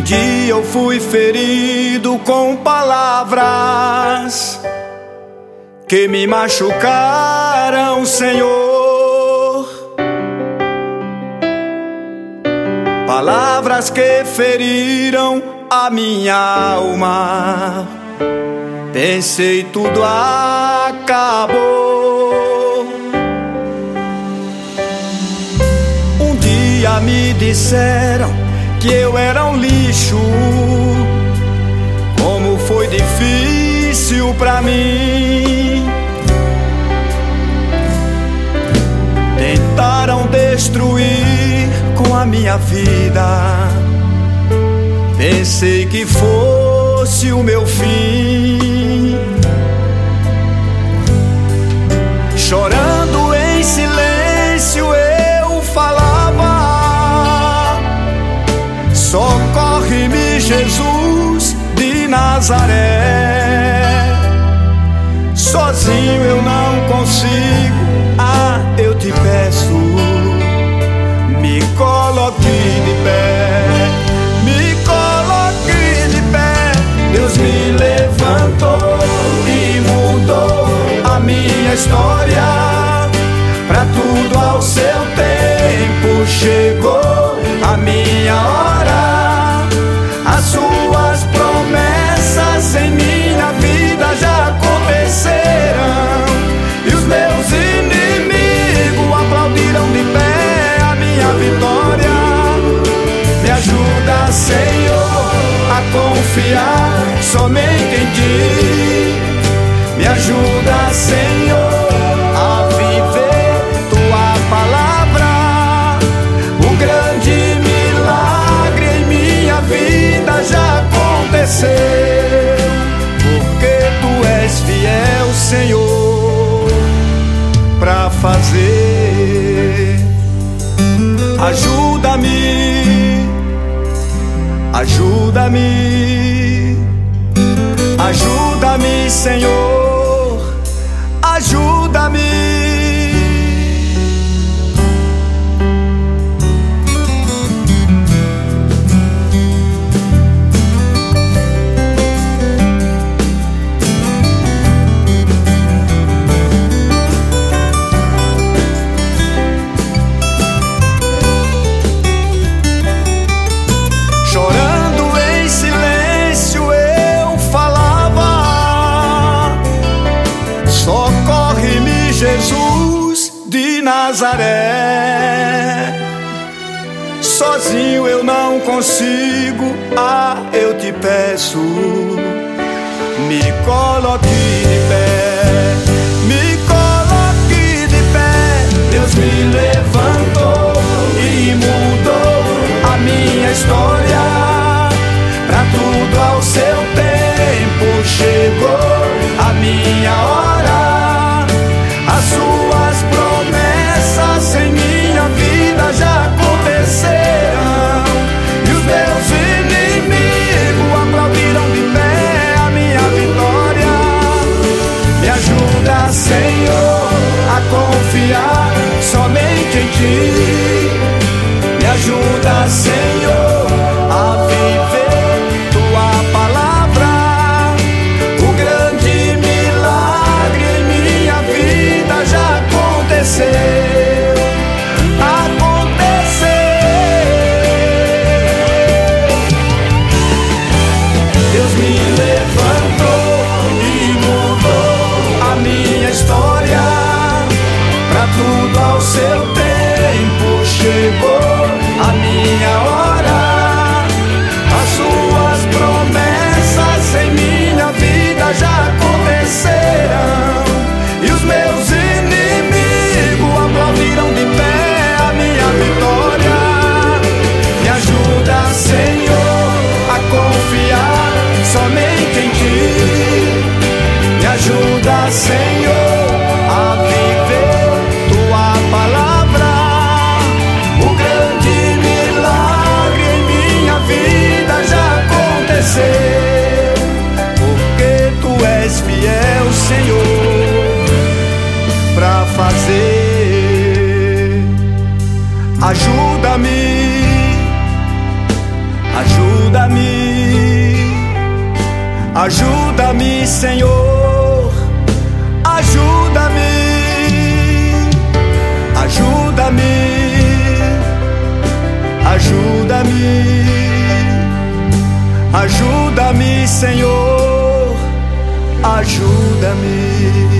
dia eu fui ferido com palavras que me machucaram, Senhor. Palavras que feriram a minha alma. Pensei tudo acabou. Um dia me disseram que eu era um lixo. Como foi difícil pra mim. Tentaram destruir com a minha vida. Pensei que fosse o meu fim. Chorando em silêncio eu falava: socorre-me, Jesus de Nazaré. Sozinho eu não consigo, eu te peço, me coloque de pé, me coloque de pé. Deus me levantou e mudou a minha história. Pra tudo ao seu tempo chegou a minha hora. As suas promessas em minha vida já aconteceram. E os meus inimigos aplaudiram de pé a minha vitória. Me ajuda, Senhor, a confiar somente em Ti. Me ajuda, Senhor, a viver Tua palavra. O grande milagre em minha vida já aconteceu, porque Tu és fiel, Senhor, pra fazer. Ajuda-me, ajuda-me, ajuda-me, Senhor, ajuda-me. Jesus de Nazaré. Sozinho eu não consigo, eu te peço, me coloque de pé, me coloque de pé. Deus me levantou e mudou a minha história. Pra tudo ao seu tempo chegou a minha hora. As suas promessas em minha vida já aconteceram. E os meus inimigos aplaudiram de pé a minha vitória. Me ajuda, Senhor, a confiar somente em Ti. Me ajuda, Senhor, a viver Tua palavra. O grande milagre em minha vida já aconteceu, aconteceu. Deus me levantou e mudou a minha história. Pra tudo ao seu tempo chegou a minha hora. As suas promessas em minha vida já aconteceram. E os meus inimigos aplaudiram de pé a minha vitória. Me ajuda, Senhor, a confiar somente em Ti. Me ajuda, Senhor, a viver Tua palavra. O grande milagre em minha vida já aconteceu, porque Tu és fiel, Senhor, pra fazer. Ajuda-me, ajuda-me. ajuda-me, Senhor, ajuda-me, ajuda-me, ajuda-me, ajuda-me, Senhor, ajuda-me.